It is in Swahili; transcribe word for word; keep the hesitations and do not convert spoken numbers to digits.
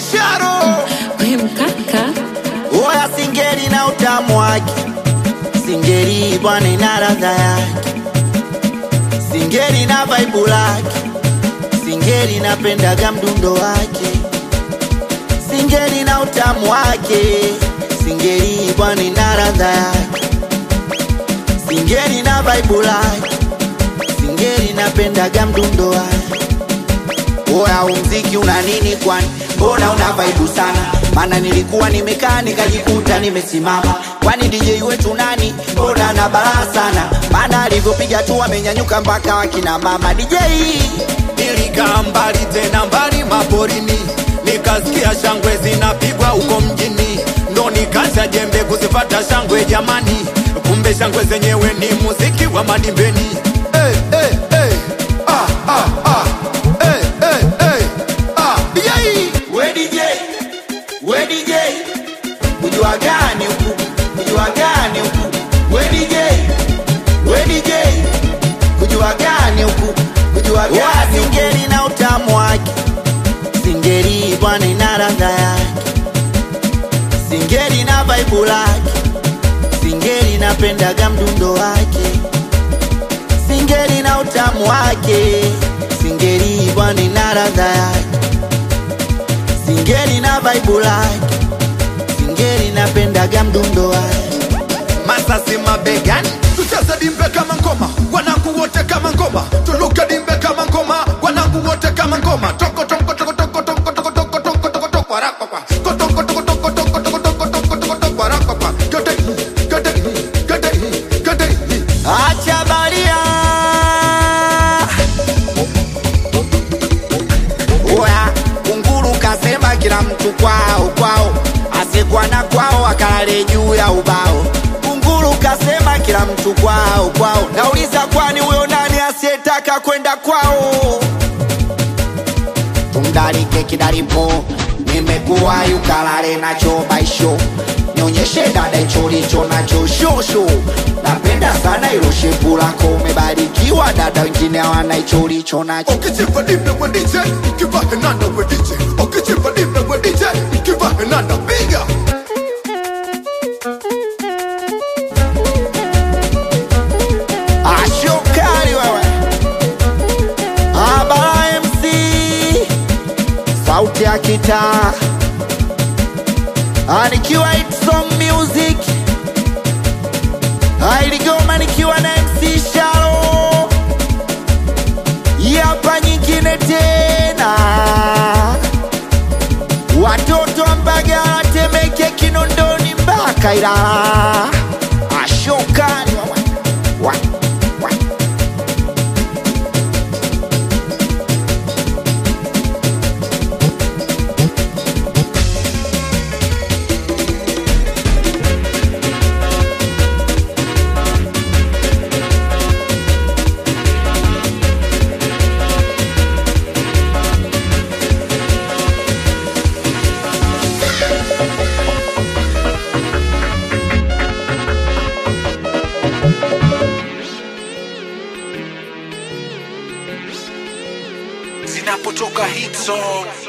Sharo we mkaka. Oya Singeli na utamu wake, Singeli bwana ina ladha yake, Singeli na vibe lake, Singeli napendaga mdundo wake, Singeli na utamu wake, Singeli bwana ina ladha yake, Singeli na vibe lake, Singeli napendaga mdundo wake. Oya umziki una nini kwani? Mbona una vibe sana? Mana nilikuwa nimekaa nikajikuta nimesimama. Kwani D J wetu nani? Mbona na balaa sana? Mana alivyopiga tu amenyanyuka mpaka wakina mama. D J nilikaa mbali tena mbali maporini, nikasikia shangwe zinapigwa huko mjini, ndo nikacha jembe kuzipata shangwe jamani. Kumbe shangwe zenyewe ni muziki wa madimbeni. Hey, hey, hey. Ah, ah, ah. Hey, hey, hey. Ah, D J we D J, we D J, kujua gani huku, kujua gani huku. We D J, we D J, kujua gani huku, kujua gani. Singeli na utamu wake, Singeli bwana ina ladha yake, Singeli na vibe lake, Singeli napendaga mdundo wake, Singeli na utamu wake, Singeli bwana ina ladha yake, Singeli na vibe lake, Singeli napendaga mdundo wake. Masasi mabegani, tucheze dimbe kama ngoma, wanangu wote kama ngoma, tuluke dimbe kama ngoma, wanangu wote kama ngoma. Toko toko toko toko toko toko toko toko toko toko warakwa, toko toko toko toko toko toko toko toko toko toko warakwa. Gade gade gade gade. Acha baria. Oya kunguru kasema kila mtu kwao kwao, asikuwa na kwao akalale juu ya ubao. Kunguru kasema kila mtu kwao kwao, nauliza kwani huyo nani asiyetaka kwenda kwao? Tumdarike kidaripo, nimekuwa yukalale nacho baisho, nionyeshe dada icho licho nacho shosho. Napenda sana ilo shepu lako, umebarikiwa dada, wengine hawana icho licho nacho. Ukichimba dimbe we D J, ukiva henanda we D J. Ukichimba dimbe we D J, ukiva henanda piga. Ashokari wewe Abara M C, sauti ya kitaa, anikiwa It's Song Music, ailigoma nikiwa na M C Sharo. Yapa nyingine tena, watoto Mbagala, Temeke, Kinondoni mpaka Ilala. Ashokari wewe wa wa. Zinapotoka hit song